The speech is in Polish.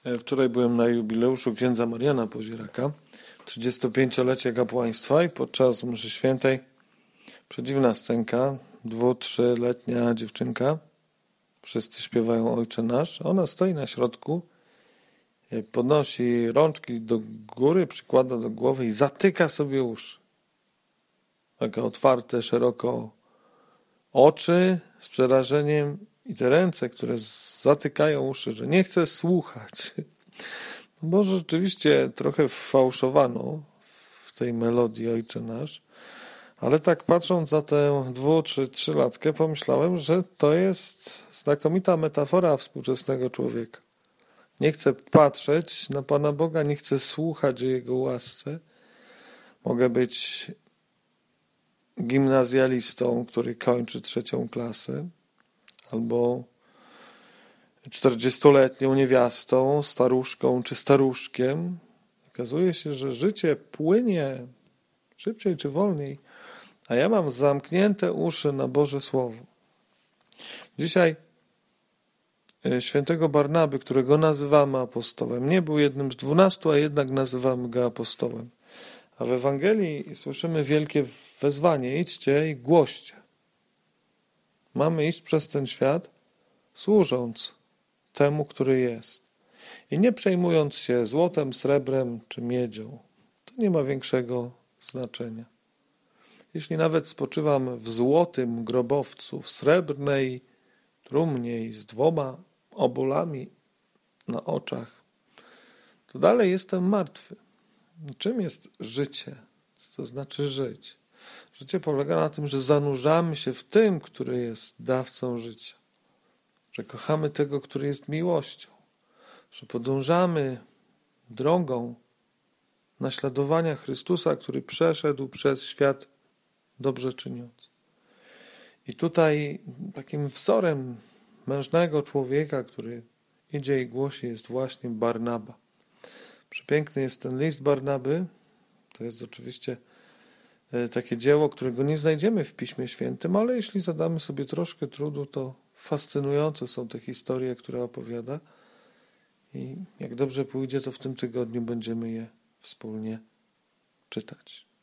Wczoraj byłem na jubileuszu księdza Mariana Pozieraka, 35-lecie kapłaństwa i podczas mszy świętej przedziwna scenka, 2-3-letnia dziewczynka, wszyscy śpiewają Ojcze Nasz, ona stoi na środku, podnosi rączki do góry, przykłada do głowy i zatyka sobie uszy. Takie otwarte szeroko oczy z przerażeniem i te ręce, które zatykają uszy, że nie chce słuchać. Bo rzeczywiście trochę fałszowano w tej melodii Ojcze Nasz, ale tak patrząc na tę 2- czy 3-latkę pomyślałem, że to jest znakomita metafora współczesnego człowieka. Nie chce patrzeć na Pana Boga, nie chce słuchać o Jego łasce. Mogę być gimnazjalistą, który kończy 3. klasę, albo 40-letnią niewiastą, staruszką czy staruszkiem. Okazuje się, że życie płynie szybciej czy wolniej, a ja mam zamknięte uszy na Boże Słowo. Dzisiaj świętego Barnaby, którego nazywamy apostołem, nie był jednym z 12, a jednak nazywamy go apostołem. A w Ewangelii słyszymy wielkie wezwanie: idźcie i głoście. Mamy iść przez ten świat, służąc temu, który jest. I nie przejmując się złotem, srebrem czy miedzią. To nie ma większego znaczenia. Jeśli nawet spoczywam w złotym grobowcu, w srebrnej trumnie z 2 obolami na oczach, to dalej jestem martwy. Czym jest życie? Co to znaczy żyć? Życie polega na tym, że zanurzamy się w tym, który jest dawcą życia. Że kochamy tego, który jest miłością. Że podążamy drogą naśladowania Chrystusa, który przeszedł przez świat dobrze czyniąc. I tutaj takim wzorem mężnego człowieka, który idzie i głosi, jest właśnie Barnaba. Przepiękny jest ten list Barnaby. To jest oczywiście takie dzieło, którego nie znajdziemy w Piśmie Świętym, ale jeśli zadamy sobie troszkę trudu, to fascynujące są te historie, które opowiada. I jak dobrze pójdzie, to w tym tygodniu będziemy je wspólnie czytać.